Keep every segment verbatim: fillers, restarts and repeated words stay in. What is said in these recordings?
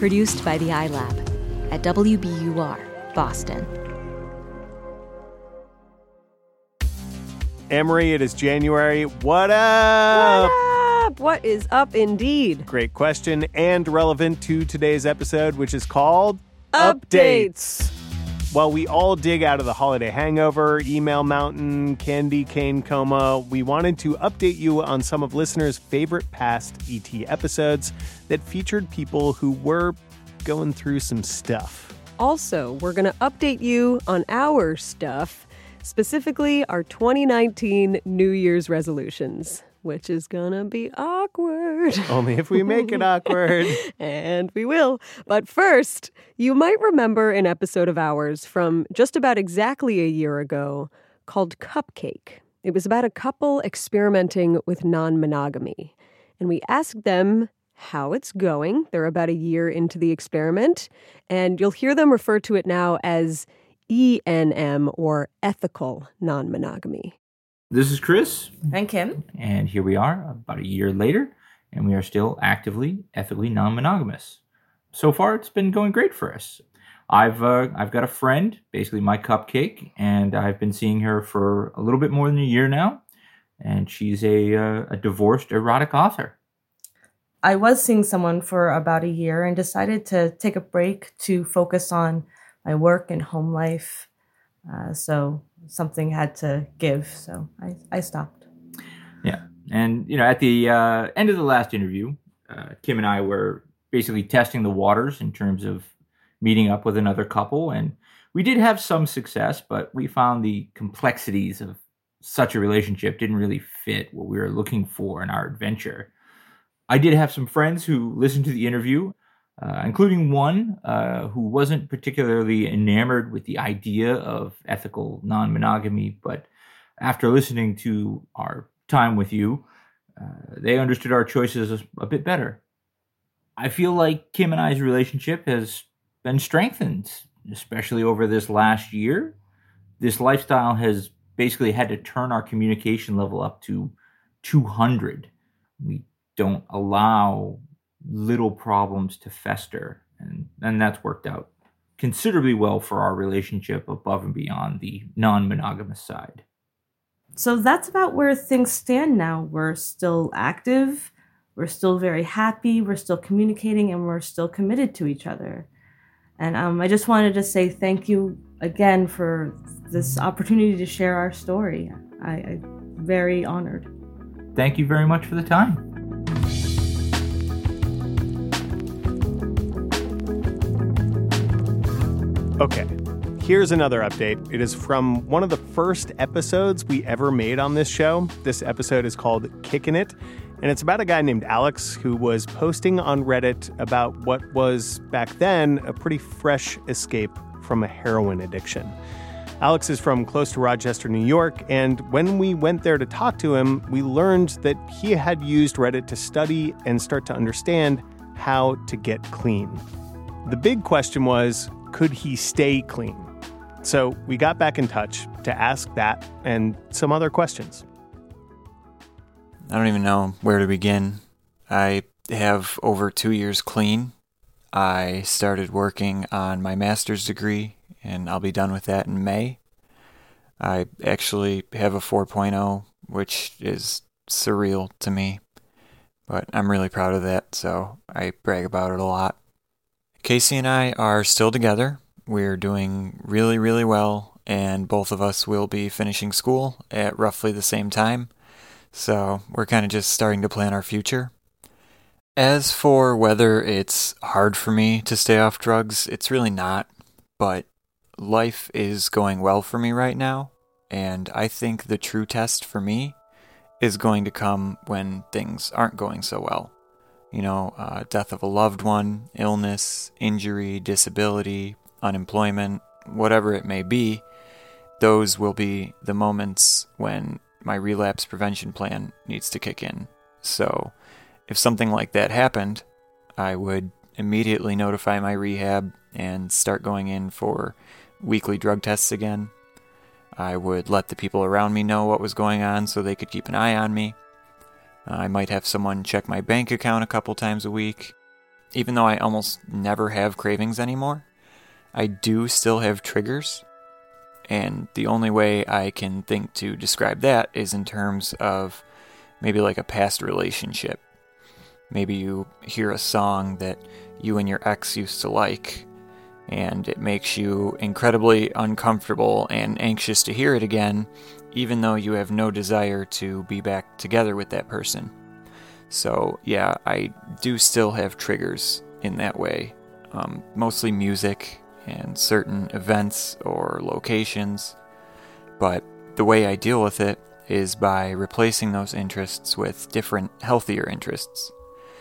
Produced by the iLab at W B U R, Boston. Amory, it is January. What up? What up? What is up indeed? Great question and relevant to today's episode, which is called Updates. While we all dig out of the holiday hangover, email mountain, candy cane coma, we wanted to update you on some of listeners' favorite past E T episodes that featured people who were going through some stuff. Also, we're going to update you on our stuff, specifically our twenty nineteen New Year's resolutions, which is going to be awkward. Only if we make it awkward. And we will. But first, you might remember an episode of ours from just about exactly a year ago called Cupcake. It was about a couple experimenting with non-monogamy. And we asked them how it's going. They're about a year into the experiment. And you'll hear them refer to it now as E N M, or ethical non-monogamy. This is Chris. And Kim. And here we are about a year later, and we are still actively, ethically non-monogamous. So far, it's been going great for us. I've uh, I've got a friend, basically my cupcake, and I've been seeing her for a little bit more than a year now, and she's a, uh, a divorced erotic author. I was seeing someone for about a year and decided to take a break to focus on my work and home life. Uh, so something had to give, so I, I stopped. Yeah, and you know, at the uh, end of the last interview, uh, Kim and I were basically testing the waters in terms of meeting up with another couple, and we did have some success, but we found the complexities of such a relationship didn't really fit what we were looking for in our adventure. I did have some friends who listened to the interview, Uh, including one uh, who wasn't particularly enamored with the idea of ethical non-monogamy, but after listening to our time with you, uh, they understood our choices a, a bit better. I feel like Kim and I's relationship has been strengthened, especially over this last year. This lifestyle has basically had to turn our communication level up to two hundred. We don't allow little problems to fester, and, and that's worked out considerably well for our relationship above and beyond the non-monogamous side. So that's about where things stand now. We're still active, we're still very happy, we're still communicating, and we're still committed to each other. And um, I just wanted to say thank you again for this opportunity to share our story. I, I'm very honored. Thank you very much for the time. Okay, here's another update. It is from one of the first episodes we ever made on this show. This episode is called Kickin' It, and it's about a guy named Alex who was posting on Reddit about what was, back then, a pretty fresh escape from a heroin addiction. Alex is from close to Rochester, New York, and when we went there to talk to him, we learned that he had used Reddit to study and start to understand how to get clean. The big question was, could he stay clean? So we got back in touch to ask that and some other questions. I don't even know where to begin. I have over two years clean. I started working on my master's degree, and I'll be done with that in May. I actually have a four point oh, which is surreal to me, but I'm really proud of that, so I brag about it a lot. Casey and I are still together. We're doing really, really well, and both of us will be finishing school at roughly the same time, so we're kind of just starting to plan our future. As for whether it's hard for me to stay off drugs, it's really not, but life is going well for me right now, and I think the true test for me is going to come when things aren't going so well. You know, uh, death of a loved one, illness, injury, disability, unemployment, whatever it may be, those will be the moments when my relapse prevention plan needs to kick in. So if something like that happened, I would immediately notify my rehab and start going in for weekly drug tests again. I would let the people around me know what was going on so they could keep an eye on me. I might have someone check my bank account a couple times a week. even though I almost never have cravings anymore, I do still have triggers. And the only way I can think to describe that is in terms of maybe like a past relationship. Maybe you hear a song that you and your ex used to like, and it makes you incredibly uncomfortable and anxious to hear it again, even though you have no desire to be back together with that person. So yeah, I do still have triggers in that way, um, mostly music and certain events or locations, but the way I deal with it is by replacing those interests with different, healthier interests.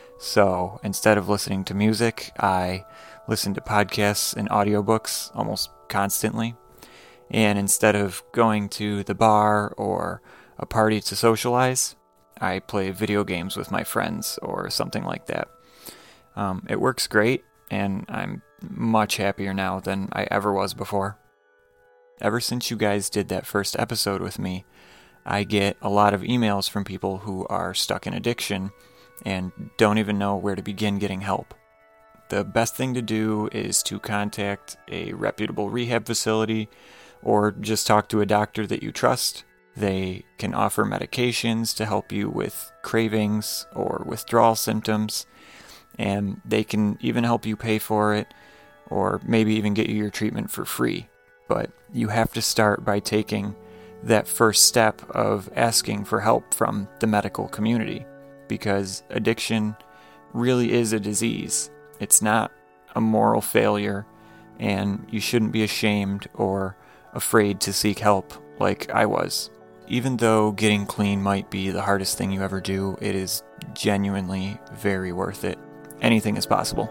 So instead of listening to music, I listen to podcasts and audiobooks almost constantly. And instead of going to the bar or a party to socialize, I play video games with my friends or something like that. Um, it works great, and I'm much happier now than I ever was before. Ever since you guys did that first episode with me, I get a lot of emails from people who are stuck in addiction and don't even know where to begin getting help. The best thing to do is to contact a reputable rehab facility or just talk to a doctor that you trust. They can offer medications to help you with cravings or withdrawal symptoms, and they can even help you pay for it or maybe even get you your treatment for free. But you have to start by taking that first step of asking for help from the medical community, because addiction really is a disease. It's not a moral failure, and you shouldn't be ashamed or afraid to seek help like I was. Even though getting clean might be the hardest thing you ever do, it is genuinely very worth it. Anything is possible.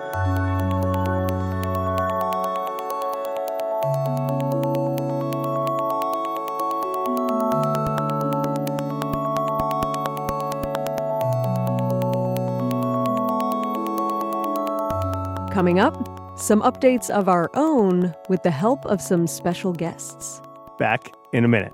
Coming up, some updates of our own with the help of some special guests. Back in a minute.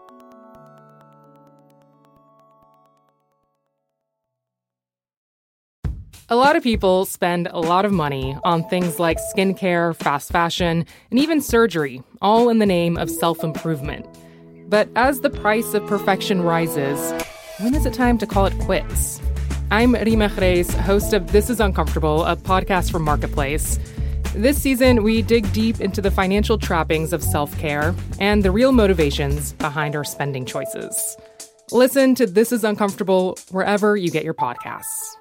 A lot of people spend a lot of money on things like skincare, fast fashion, and even surgery, all in the name of self-improvement. But as the price of perfection rises, when is it time to call it quits? I'm Rima Reis, host of This Is Uncomfortable, a podcast from Marketplace. This season, we dig deep into the financial trappings of self-care and the real motivations behind our spending choices. Listen to This Is Uncomfortable wherever you get your podcasts.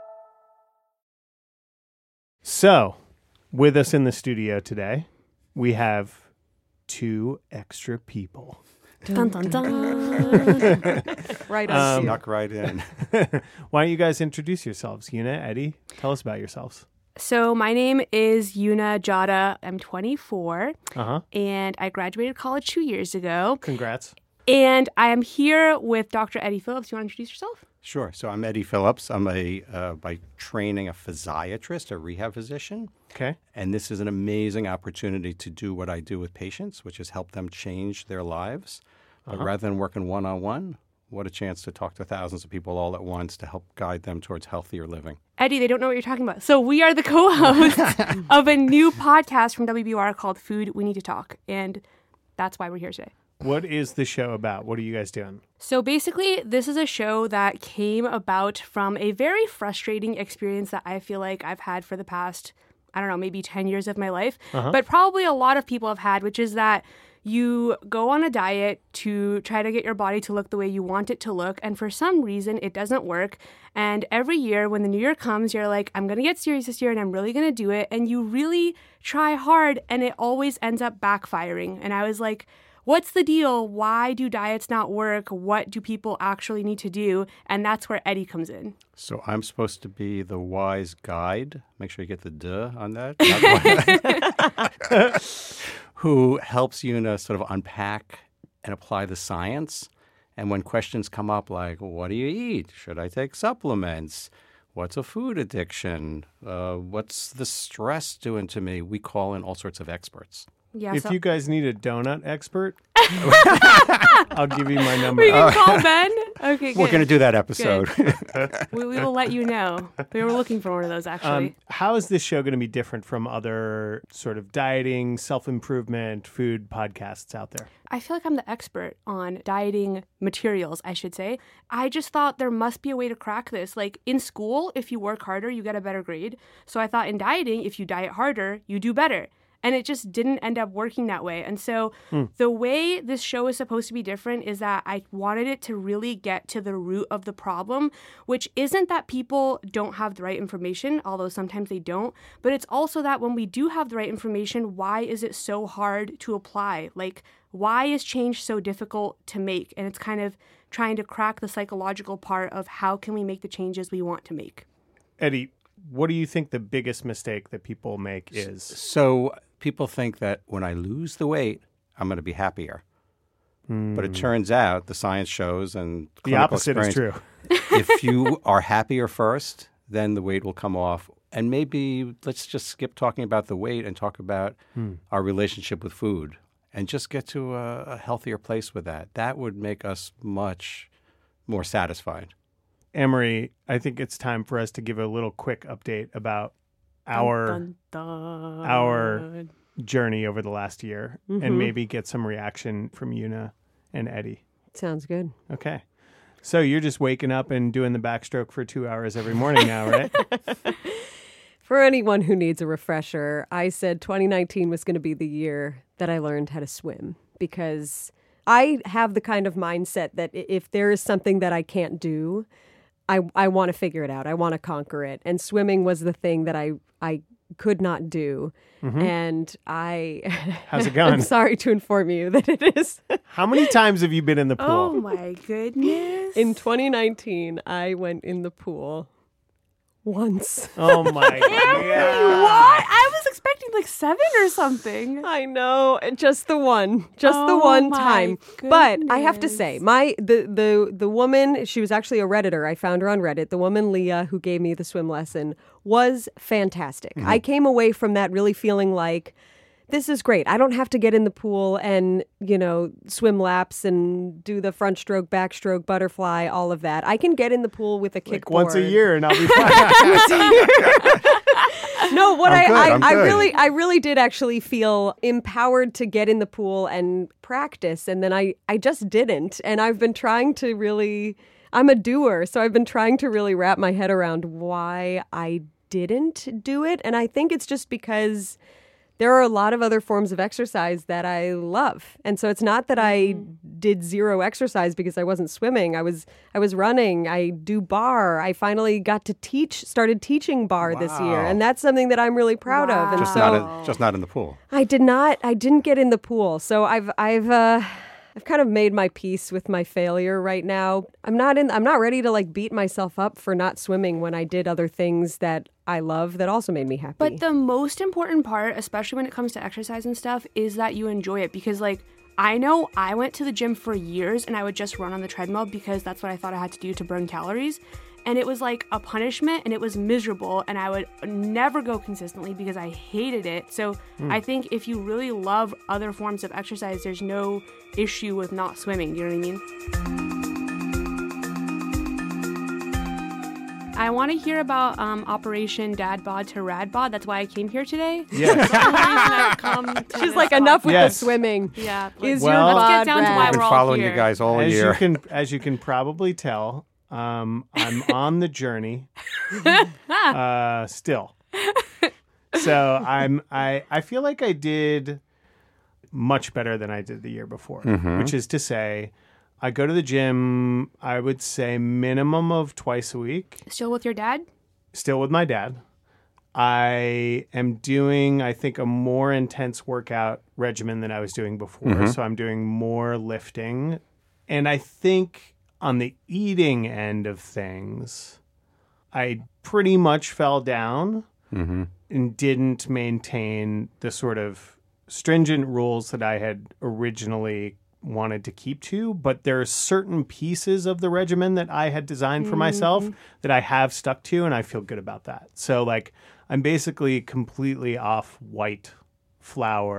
So, with us in the studio today, we have two extra people. Dun, dun, dun. Right on. Um, Snuck right in. Why don't you guys introduce yourselves? Yuna, Eddie, tell us about yourselves. So my name is Yuna Jada. I'm twenty-four, Uh-huh. and I graduated college two years ago. Congrats. And I am here with Doctor Eddie Phillips. You want to introduce yourself? Sure. So I'm Eddie Phillips. I'm a uh, by training a physiatrist, a rehab physician. Okay. And this is an amazing opportunity to do what I do with patients, which is help them change their lives. But Uh-huh. rather than working one-on-one, what a chance to talk to thousands of people all at once to help guide them towards healthier living. Eddie, they don't know what you're talking about. So we are the co-hosts of a new podcast from W B U R called Food We Need to Talk. And that's why we're here today. What is the show about? What are you guys doing? So basically, this is a show that came about from a very frustrating experience that I feel like I've had for the past, I don't know, maybe ten years of my life, Uh-huh. but probably a lot of people have had, which is that you go on a diet to try to get your body to look the way you want it to look, and for some reason, it doesn't work. And every year, when the new year comes, you're like, I'm going to get serious this year, and I'm really going to do it. And you really try hard, and it always ends up backfiring. And I was like, what's the deal? Why do diets not work? What do people actually need to do? And that's where Eddie comes in. So I'm supposed to be the wise guide. Make sure you get the duh on that. Who helps you to sort of unpack and apply the science. And when questions come up like, what do you eat? Should I take supplements? What's a food addiction? Uh, what's the stress doing to me? We call in all sorts of experts. Yeah, if so- you guys need a donut expert, I'll give you my number. We can call Ben. Okay, good. We're going to do that episode. we, we will let you know. We were looking for one of those, actually. Um, how is this show going to be different from other sort of dieting, self-improvement, food podcasts out there? I feel like I'm the expert on dieting materials, I should say. I just thought there must be a way to crack this. Like in school, if you work harder, you get a better grade. So I thought in dieting, if you diet harder, you do better. And it just didn't end up working that way. And so mm. the way this show is supposed to be different is that I wanted it to really get to the root of the problem, which isn't that people don't have the right information, although sometimes they don't, but it's also that when we do have the right information, why is it so hard to apply? Like, why is change so difficult to make? And it's kind of trying to crack the psychological part of how can we make the changes we want to make. Eddie, what do you think the biggest mistake that people make is? So people think that when I lose the weight, I'm going to be happier. Mm. But it turns out the science shows and the opposite is true. If you are happier first, then the weight will come off. And maybe let's just skip talking about the weight and talk about mm. our relationship with food and just get to a, a healthier place with that. That would make us much more satisfied. Amory, I think it's time for us to give a little quick update about our dun, dun, dun. our journey over the last year Mm-hmm. and maybe get some reaction from Una and Eddie. Sounds good. Okay. So you're just waking up and doing the backstroke for two hours every morning now, right? For anyone who needs a refresher, I said twenty nineteen was going to be the year that I learned how to swim because I have the kind of mindset that if there is something that I can't do, I, I want to figure it out. I want to conquer it. And swimming was the thing that I, I could not do. Mm-hmm. And I... How's it going? I'm sorry to inform you that it is. How many times have you been in the pool? Oh, my goodness. In twenty nineteen, I went in the pool once. Oh, my God. What? I was expecting like seven or something. I know. Just the one. Just oh the one my time. Goodness. But I have to say, my the, the, the woman, she was actually a Redditor. I found her on Reddit. The woman, Leah, who gave me the swim lesson, was fantastic. Mm-hmm. I came away from that really feeling like, this is great. I don't have to get in the pool and, you know, swim laps and do the front stroke, backstroke, butterfly, all of that. I can get in the pool with a kickboard. Like once a year and I'll be fine. No, what I'm I, good, I, I good. really I really did actually feel empowered to get in the pool and practice. And then I, I just didn't. And I've been trying to really, I'm a doer. So I've been trying to really wrap my head around why I didn't do it. And I think it's just because there are a lot of other forms of exercise that I love. And so it's not that I did zero exercise because I wasn't swimming. I was I was running. I do bar. I finally got to teach, started teaching bar Wow. this year. And that's something that I'm really proud Wow. of. And Just, so not in, just not in the pool. I did not, I didn't get in the pool. So I've, I've, uh, I've kind of made my peace with my failure right now. I'm not in, I'm not ready to like beat myself up for not swimming when I did other things that I love that also made me happy. But the most important part, especially when it comes to exercise and stuff, is that you enjoy it. Because, like, I know I went to the gym for years and I would just run on the treadmill because that's what I thought I had to do to burn calories. And it was like a punishment and it was miserable. And I would never go consistently because I hated it. So mm. I think if you really love other forms of exercise, there's no issue with not swimming. Do you know what I mean? I want to hear about um, Operation Dad Bod to Rad Bod. That's why I came here today. Yes. That's the only reason I've come to She's this like, pod. enough with Yes. the swimming. Yeah. Is Well- your Let's get bod down to rad? why I've we're been all following here. you guys all As year. you can, as you can probably tell, um, I'm on the journey uh, still. So I'm I I feel like I did much better than I did the year before, Mm-hmm. which is to say, I go to the gym. I would say minimum of twice a week. Still with your dad? Still with my dad. I am doing, I think, a more intense workout regimen than I was doing before. Mm-hmm. So I'm doing more lifting. And I think on the eating end of things, I pretty much fell down Mm-hmm. and didn't maintain the sort of stringent rules that I had originally wanted to keep to. But there are certain pieces of the regimen that I had designed for myself that I have stuck to, and I feel good about that. So, like, I'm basically completely off white flour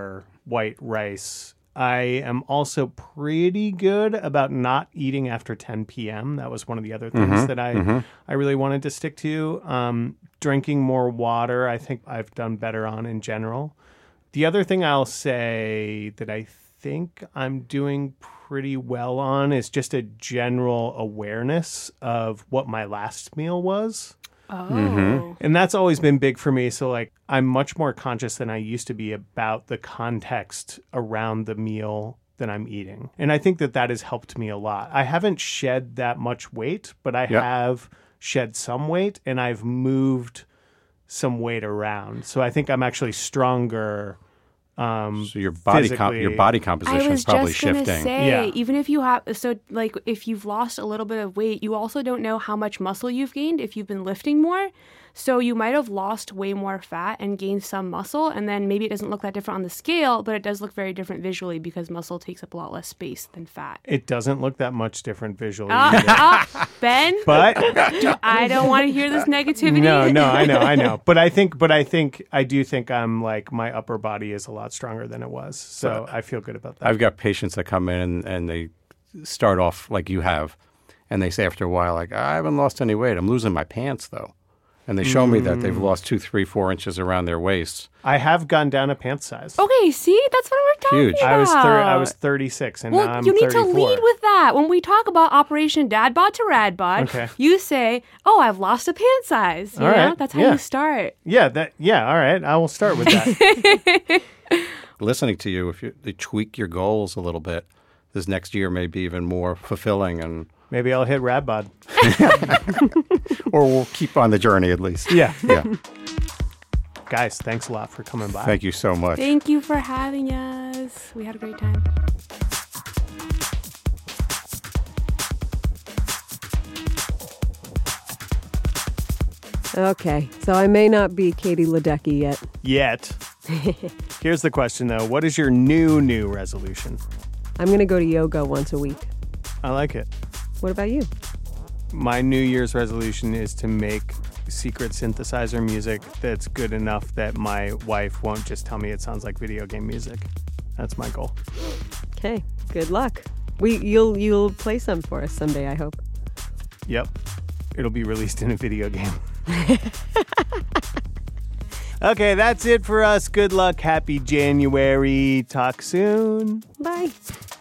white rice. I am also pretty good about not eating after ten p.m. That was one of the other things Mm-hmm, that I mm-hmm. I really wanted to stick to. Um, drinking more water, I think I've done better on in general. The other thing I'll say that I think I'm doing pretty well on is just a general awareness of what my last meal was. Oh. Mm-hmm. And that's always been big for me. So, like, I'm much more conscious than I used to be about the context around the meal that I'm eating. And I think that that has helped me a lot. I haven't shed that much weight, but I Yep. have shed some weight and I've moved some weight around. So I think I'm actually stronger. Um, So your body com- physically. your body I composition was is probably just gonna shifting. say, Yeah. even if you have, so like if you've lost a little bit of weight, you also don't know how much muscle you've gained if you've been lifting more. So you might have lost way more fat and gained some muscle, and then maybe it doesn't look that different on the scale, but it does look very different visually because muscle takes up a lot less space than fat. It doesn't look that much different visually. Uh, either. uh, Ben, But do, I don't want to hear this negativity. no, no, I know, I know. But I think, but I think, I do think I'm like, my upper body is a lot stronger than it was. So I feel good about that. I've got patients that come in and, and they start off like you have, and they say after a while, like, I haven't lost any weight. I'm losing my pants, though. And they show me that they've lost two, three, four inches around their waist. I have gone down a pant size. Okay, see, that's what we're talking Huge. about. I was thir- I was thirty-six, and Well, now I'm you need thirty-four. to lead with that. When we talk about Operation Dad Bod to Rad Bod, Okay. you say, "Oh, I've lost a pant size." You All know, right, that's how yeah. you start. Yeah, that. Yeah, all right. I will start with that. Listening to you, if you, you tweak your goals a little bit, this next year may be even more fulfilling, and Maybe I'll hit rad bod. or we'll keep on the journey at least. Yeah, Yeah. guys, thanks a lot for coming by. Thank you so much. Thank you for having us. We had a great time. Okay, so I may not be Katie Ledecky yet. Yet. Here's the question though: what is your new new resolution? I'm going to go to yoga once a week. I like it. What about you? My New Year's resolution is to make secret synthesizer music that's good enough that my wife won't just tell me it sounds like video game music. That's my goal. Okay, good luck. We you'll you'll play some for us someday, I hope. Yep. It'll be released in a video game. Okay, that's it for us. Good luck. Happy January. Talk soon. Bye.